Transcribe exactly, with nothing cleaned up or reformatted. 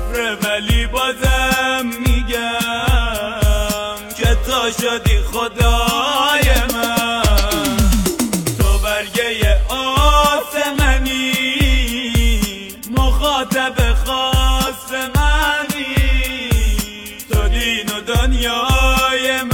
کفر ولی بازم میگم که تا شدی خدای من. تو برگه آسمنی مخاطب خاص منی، تو دین و دنیای